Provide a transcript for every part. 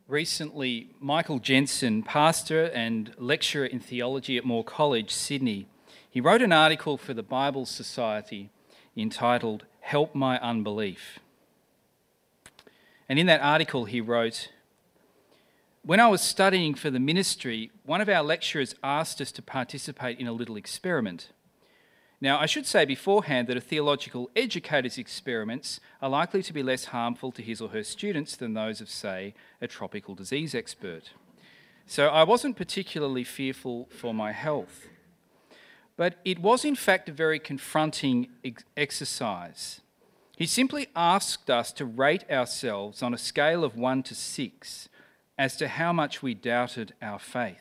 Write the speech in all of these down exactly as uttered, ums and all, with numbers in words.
Recently, Michael Jensen, pastor and lecturer in theology at Moore College, Sydney, he wrote an article for the Bible Society entitled "Help My Unbelief." And in that article he wrote, "When I was studying for the ministry, one of our lecturers asked us to participate in a little experiment. Now, I should say beforehand that a theological educator's experiments are likely to be less harmful to his or her students than those of, say, a tropical disease expert. So I wasn't particularly fearful for my health. But it was in fact a very confronting ex- exercise. He simply asked us to rate ourselves on a scale of one to six as to how much we doubted our faith.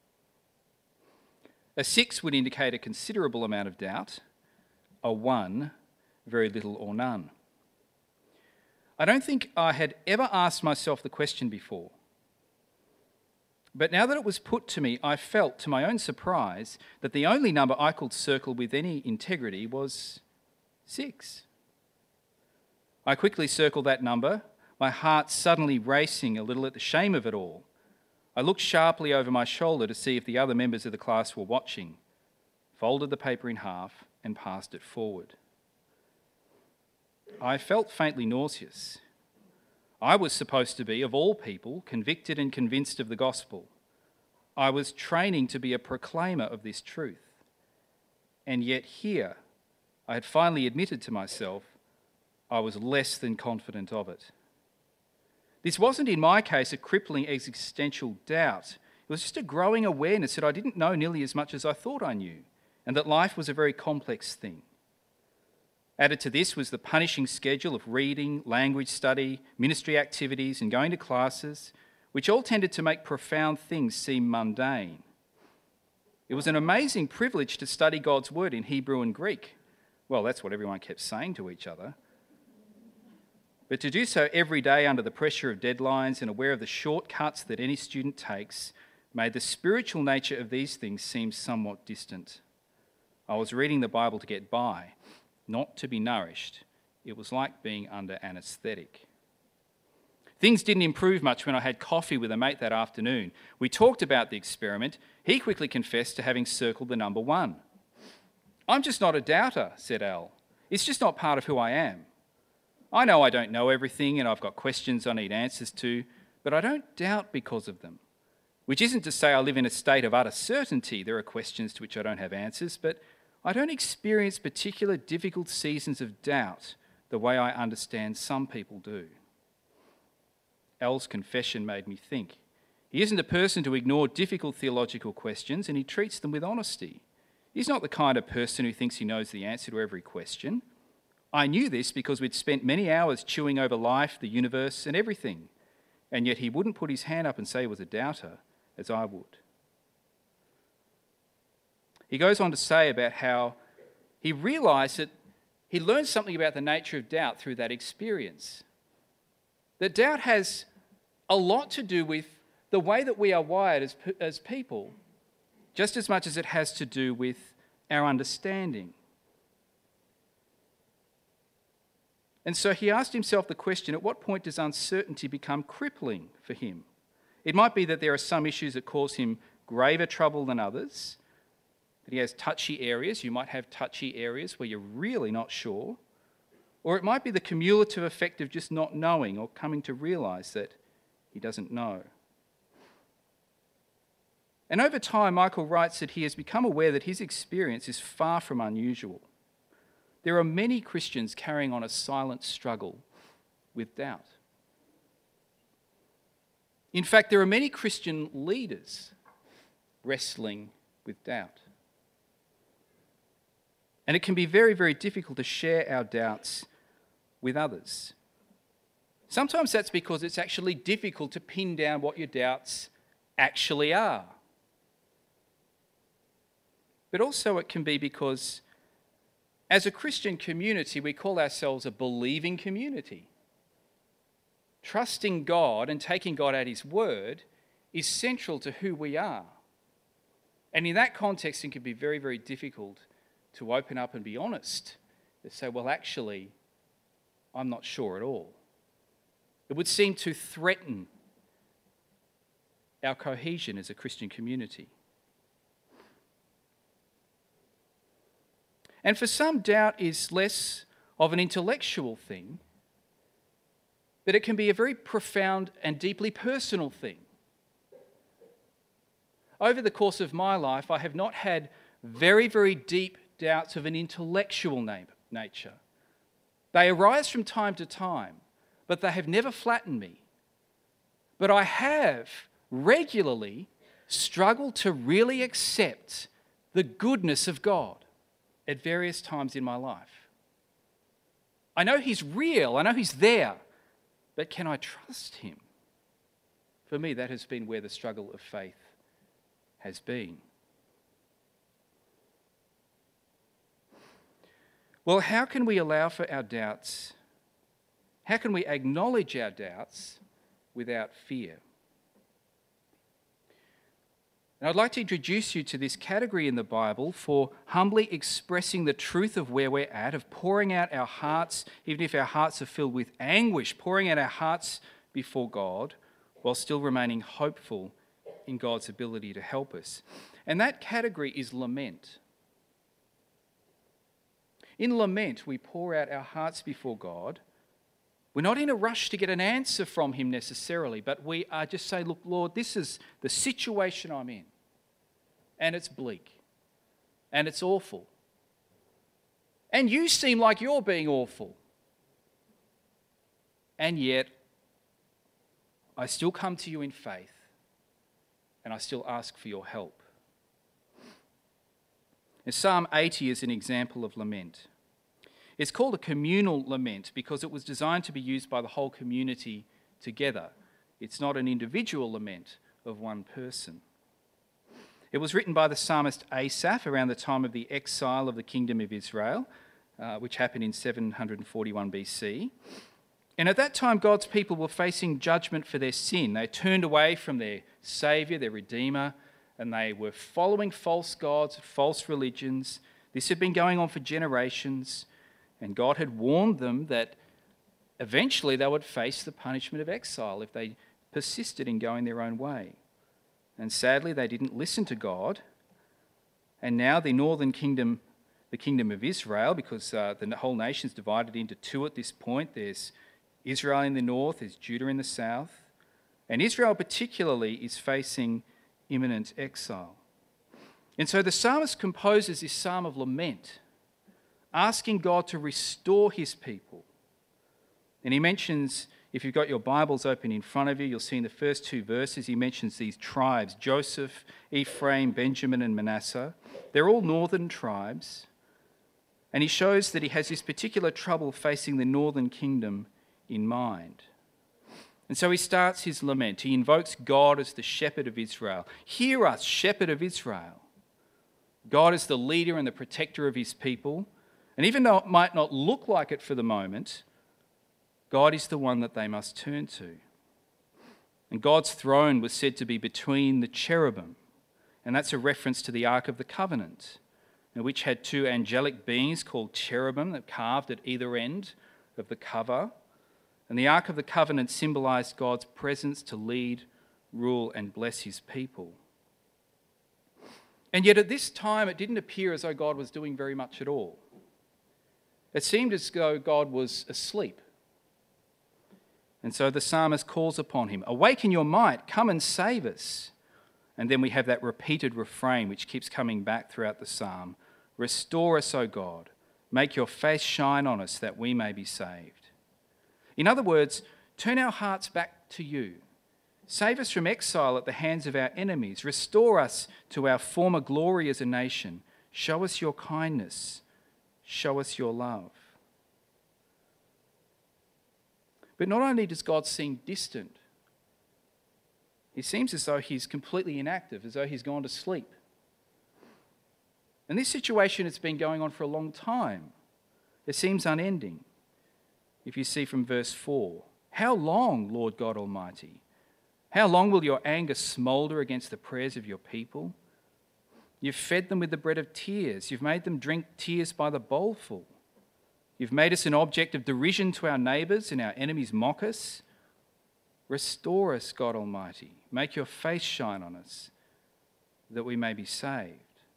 A six would indicate a considerable amount of doubt. A one, very little or none. I don't think I had ever asked myself the question before. But now that it was put to me, I felt, to my own surprise, that the only number I could circle with any integrity was six. I quickly circled that number, my heart suddenly racing a little at the shame of it all. I looked sharply over my shoulder to see if the other members of the class were watching, folded the paper in half and passed it forward. I felt faintly nauseous. I was supposed to be, of all people, convicted and convinced of the gospel. I was training to be a proclaimer of this truth. And yet here, I had finally admitted to myself, I was less than confident of it. This wasn't, in my case, a crippling existential doubt. It was just a growing awareness that I didn't know nearly as much as I thought I knew, and that life was a very complex thing. Added to this was the punishing schedule of reading, language study, ministry activities, and going to classes, which all tended to make profound things seem mundane. It was an amazing privilege to study God's word in Hebrew and Greek. Well, that's what everyone kept saying to each other. But to do so every day under the pressure of deadlines and aware of the shortcuts that any student takes made the spiritual nature of these things seem somewhat distant. I was reading the Bible to get by, not to be nourished. It was like being under anaesthetic. Things didn't improve much when I had coffee with a mate that afternoon. We talked about the experiment. He quickly confessed to having circled the number one. "I'm just not a doubter," said Al. "It's just not part of who I am. I know I don't know everything and I've got questions I need answers to, but I don't doubt because of them. Which isn't to say I live in a state of utter certainty. There are questions to which I don't have answers, but I don't experience particular difficult seasons of doubt the way I understand some people do." Al's confession made me think. He isn't a person to ignore difficult theological questions, and he treats them with honesty. He's not the kind of person who thinks he knows the answer to every question. I knew this because we'd spent many hours chewing over life, the universe, and everything, and yet he wouldn't put his hand up and say he was a doubter, as I would. He goes on to say about how he realised that he learned something about the nature of doubt through that experience. That doubt has a lot to do with the way that we are wired as, as people, just as much as it has to do with our understanding. And so he asked himself the question, at what point does uncertainty become crippling for him? It might be that there are some issues that cause him graver trouble than others, that he has touchy areas. You might have touchy areas where you're really not sure. Or it might be the cumulative effect of just not knowing or coming to realise that he doesn't know. And over time, Michael writes that he has become aware that his experience is far from unusual. There are many Christians carrying on a silent struggle with doubt. In fact, there are many Christian leaders wrestling with doubt. And it can be very, very difficult to share our doubts with others. Sometimes that's because it's actually difficult to pin down what your doubts actually are. But also it can be because as a Christian community, we call ourselves a believing community. Trusting God and taking God at his word is central to who we are. And in that context, it can be very, very difficult to open up and be honest. To say, well, actually, I'm not sure at all. It would seem to threaten our cohesion as a Christian community. And for some, doubt is less of an intellectual thing, but it can be a very profound and deeply personal thing. Over the course of my life, I have not had very, very deep doubts of an intellectual na- nature. They arise from time to time, but they have never flattened me. But I have regularly struggled to really accept the goodness of God at various times in my life. I know He's real, I know He's there, but can I trust Him? For me, that has been where the struggle of faith has been. Well, how can we allow for our doubts? How can we acknowledge our doubts without fear? And I'd like to introduce you to this category in the Bible for humbly expressing the truth of where we're at, of pouring out our hearts, even if our hearts are filled with anguish, pouring out our hearts before God while still remaining hopeful in God's ability to help us. And that category is lament. In lament, we pour out our hearts before God. We're not in a rush to get an answer from Him necessarily, but we are just saying, look, Lord, this is the situation I'm in. And it's bleak. And it's awful. And you seem like you're being awful. And yet, I still come to you in faith. And I still ask for your help. And Psalm eighty is an example of lament. It's called a communal lament because it was designed to be used by the whole community together. It's not an individual lament of one person. It was written by the psalmist Asaph around the time of the exile of the kingdom of Israel, uh, which happened in seven forty-one B C. And at that time, God's people were facing judgment for their sin. They turned away from their Saviour, their Redeemer, and they were following false gods, false religions. This had been going on for generations, and God had warned them that eventually they would face the punishment of exile if they persisted in going their own way. And sadly, they didn't listen to God. And now the northern kingdom, the kingdom of Israel, because uh, the whole nation's divided into two at this point. There's Israel in the north, there's Judah in the south. And Israel particularly is facing imminent exile. And so the psalmist composes this psalm of lament, asking God to restore His people. And he mentions, if you've got your Bibles open in front of you, you'll see in the first two verses, he mentions these tribes, Joseph, Ephraim, Benjamin, and Manasseh. They're all northern tribes. And he shows that he has this particular trouble facing the northern kingdom in mind. And so he starts his lament. He invokes God as the shepherd of Israel. Hear us, shepherd of Israel. God is the leader and the protector of His people. And even though it might not look like it for the moment, God is the one that they must turn to. And God's throne was said to be between the cherubim. And that's a reference to the Ark of the Covenant, which had two angelic beings called cherubim that carved at either end of the cover. And the Ark of the Covenant symbolised God's presence to lead, rule and bless His people. And yet at this time it didn't appear as though God was doing very much at all. It seemed as though God was asleep. And so the psalmist calls upon Him, "Awaken your might, come and save us." And then we have that repeated refrain which keeps coming back throughout the psalm. "Restore us, O God, make your face shine on us that we may be saved." In other words, turn our hearts back to you. Save us from exile at the hands of our enemies. Restore us to our former glory as a nation. Show us your kindness. Show us your love. But not only does God seem distant, it seems as though He's completely inactive, as though He's gone to sleep. And this situation has been going on for a long time. It seems unending. If you see from verse four, "How long, Lord God Almighty? How long will your anger smoulder against the prayers of your people? You've fed them with the bread of tears. You've made them drink tears by the bowlful. You've made us an object of derision to our neighbours, and our enemies mock us. Restore us, God Almighty. Make your face shine on us, that we may be saved.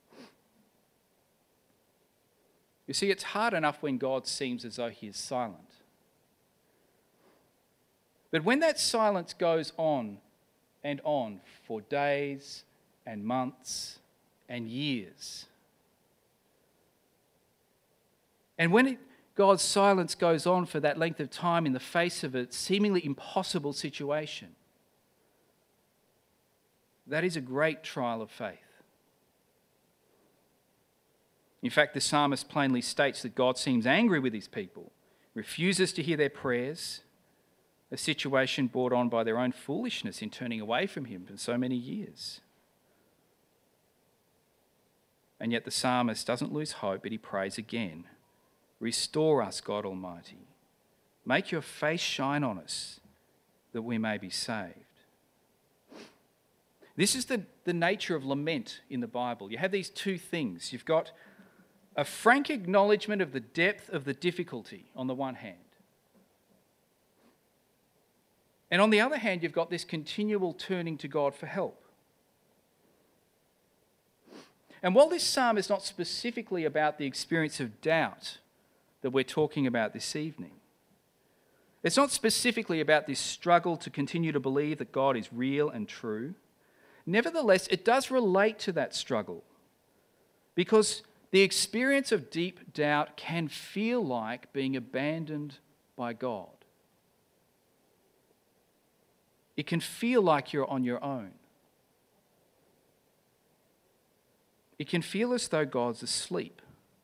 You see, it's hard enough when God seems as though he is silent. But when that silence goes on and on for days and months and years, and when it, God's silence goes on for that length of time in the face of a seemingly impossible situation, that is a great trial of faith. In fact, the psalmist plainly states that God seems angry with his people, refuses to hear their prayers, a situation brought on by their own foolishness in turning away from him for so many years. And yet the psalmist doesn't lose hope, but he prays again. Restore us, God Almighty. Make your face shine on us, that we may be saved. This is the, the nature of lament in the Bible. You have these two things. You've got a frank acknowledgement of the depth of the difficulty on the one hand. And on the other hand, you've got this continual turning to God for help. And while this psalm is not specifically about the experience of doubt that we're talking about this evening, it's not specifically about this struggle to continue to believe that God is real and true. Nevertheless, it does relate to that struggle, because the experience of deep doubt can feel like being abandoned by God. It can feel like you're on your own. It can feel as though God's asleep,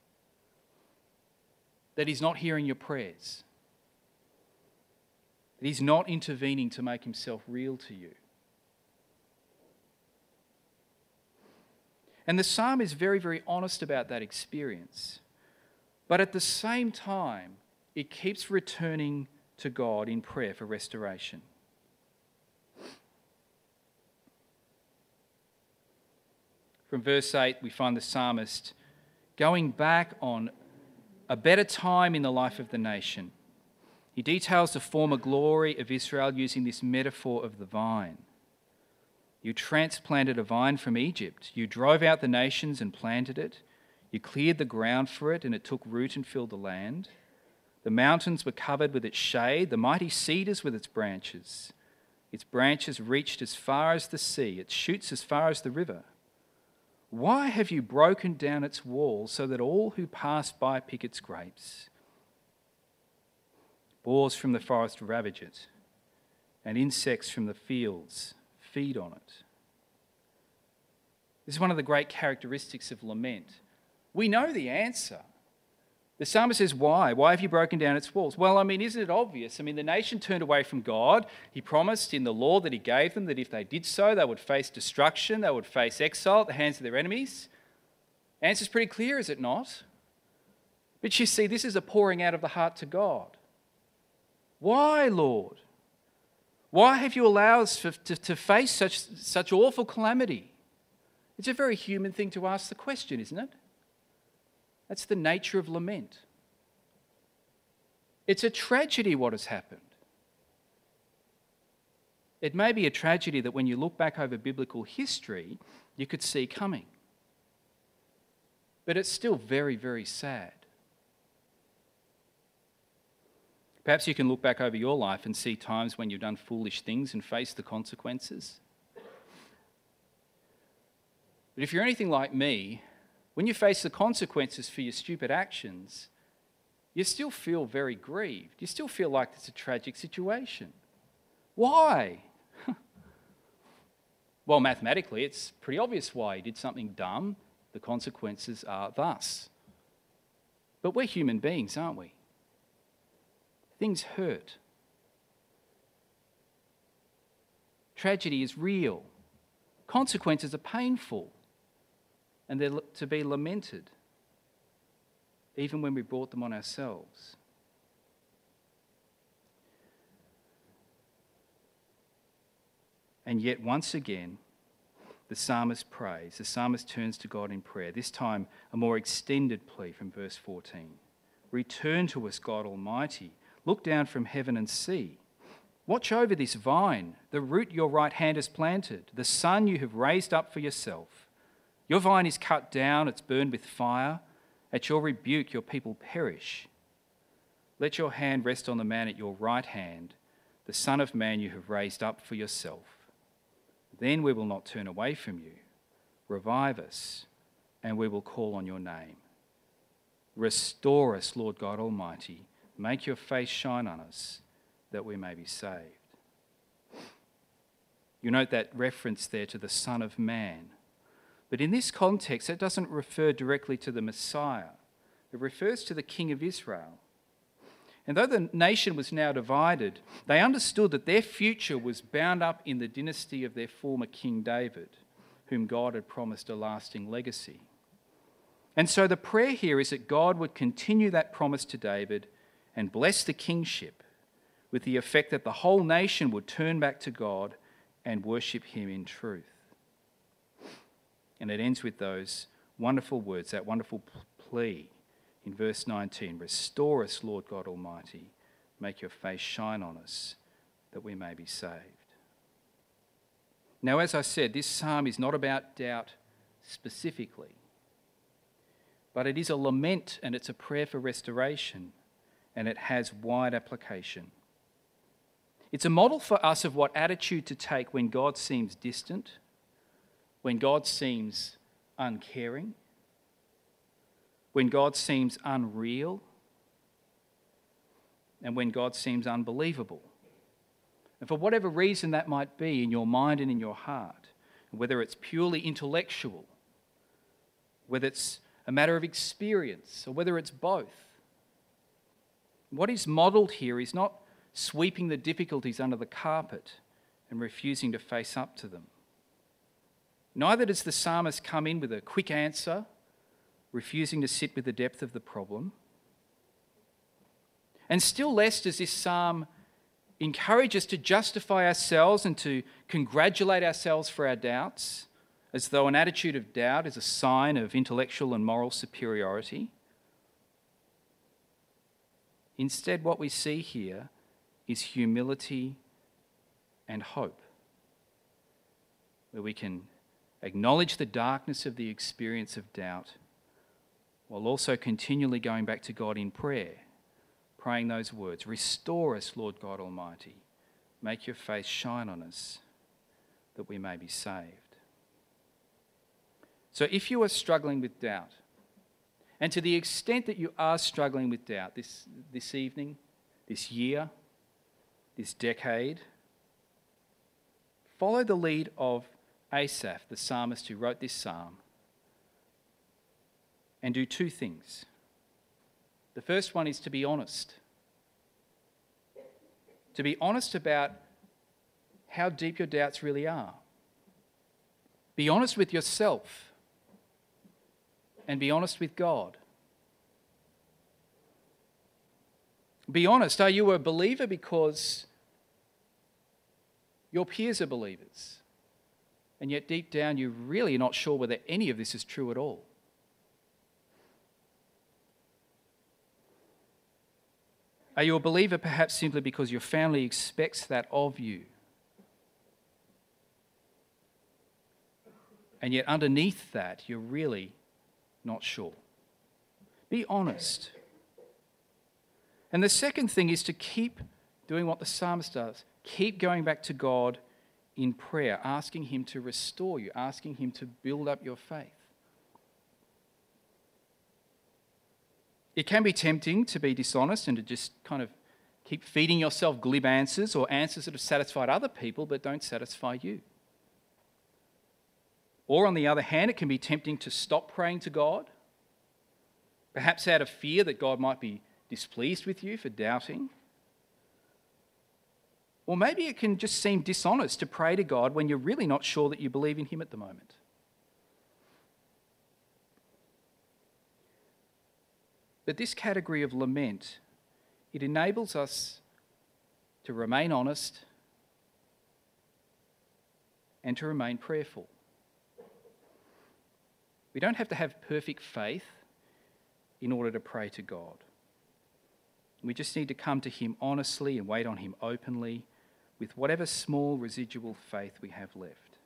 that he's not hearing your prayers, that he's not intervening to make himself real to you. And the psalm is very, very honest about that experience. But at the same time, it keeps returning to God in prayer for restoration. From verse eight, we find the psalmist going back on a better time in the life of the nation. He details the former glory of Israel using this metaphor of the vine. You transplanted a vine from Egypt. You drove out the nations and planted it. You cleared the ground for it, and it took root and filled the land. The mountains were covered with its shade, the mighty cedars with its branches. Its branches reached as far as the sea, its shoots as far as the river. Why have you broken down its walls so that all who pass by pick its grapes? Boars from the forest ravage it, and insects from the fields feed on it. This is one of the great characteristics of lament. We know the answer. The psalmist says, why? Why have you broken down its walls? Well, I mean, isn't it obvious? I mean, the nation turned away from God. He promised in the law that he gave them that if they did so, they would face destruction, they would face exile at the hands of their enemies. The answer's pretty clear, is it not? But you see, this is a pouring out of the heart to God. Why, Lord? Why have you allowed us to, to, to face such, such awful calamity? It's a very human thing to ask the question, isn't it? That's the nature of lament. It's a tragedy what has happened. It may be a tragedy that when you look back over biblical history, you could see coming. But it's still very, very sad. Perhaps you can look back over your life and see times when you've done foolish things and faced the consequences. But if you're anything like me, when you face the consequences for your stupid actions, you still feel very grieved. You still feel like it's a tragic situation. Why? Well, mathematically, it's pretty obvious why. You did something dumb. The consequences are thus. But we're human beings, aren't we? Things hurt. Tragedy is real. Consequences are painful. And they're to be lamented, even when we brought them on ourselves. And yet, once again, the psalmist prays. The psalmist turns to God in prayer, this time a more extended plea from verse fourteen. Return to us, God Almighty. Look down from heaven and see. Watch over this vine, the root your right hand has planted, the son you have raised up for yourself. Your vine is cut down, it's burned with fire. At your rebuke, your people perish. Let your hand rest on the man at your right hand, the Son of Man you have raised up for yourself. Then we will not turn away from you. Revive us, and we will call on your name. Restore us, Lord God Almighty. Make your face shine on us, that we may be saved. You note that reference there to the Son of Man. But in this context, it doesn't refer directly to the Messiah. It refers to the King of Israel. And though the nation was now divided, they understood that their future was bound up in the dynasty of their former King David, whom God had promised a lasting legacy. And so the prayer here is that God would continue that promise to David and bless the kingship, with the effect that the whole nation would turn back to God and worship him in truth. And it ends with those wonderful words, that wonderful plea in verse nineteen. Restore us, Lord God Almighty. Make your face shine on us, that we may be saved. Now, as I said, this psalm is not about doubt specifically, but it is a lament and it's a prayer for restoration, and it has wide application. It's a model for us of what attitude to take when God seems distant, when God seems uncaring, when God seems unreal, and when God seems unbelievable. And for whatever reason that might be in your mind and in your heart, whether it's purely intellectual, whether it's a matter of experience, or whether it's both, what is modelled here is not sweeping the difficulties under the carpet and refusing to face up to them. Neither does the psalmist come in with a quick answer, refusing to sit with the depth of the problem. And still less does this psalm encourage us to justify ourselves and to congratulate ourselves for our doubts, as though an attitude of doubt is a sign of intellectual and moral superiority. Instead, what we see here is humility and hope, where we can acknowledge the darkness of the experience of doubt, while also continually going back to God in prayer, praying those words, restore us, Lord God Almighty, make your face shine on us, that we may be saved. So if you are struggling with doubt, and to the extent that you are struggling with doubt this, this evening, this year, this decade, follow the lead of Asaph, the psalmist who wrote this psalm, and do two things. The first one is to be honest. To be honest about how deep your doubts really are. Be honest with yourself and be honest with God. Be honest, are you a believer because your peers are believers? And yet deep down you're really not sure whether any of this is true at all. Are you a believer perhaps simply because your family expects that of you? And yet underneath that you're really not sure. Be honest. And the second thing is to keep doing what the psalmist does. Keep going back to God in prayer, asking him to restore you, asking him to build up your faith. It can be tempting to be dishonest and to just kind of keep feeding yourself glib answers or answers that have satisfied other people but don't satisfy you. Or on the other hand, it can be tempting to stop praying to God, perhaps out of fear that God might be displeased with you for doubting. Or maybe it can just seem dishonest to pray to God when you're really not sure that you believe in him at the moment. But this category of lament, it enables us to remain honest and to remain prayerful. We don't have to have perfect faith in order to pray to God. We just need to come to him honestly and wait on him openly, with whatever small residual faith we have left.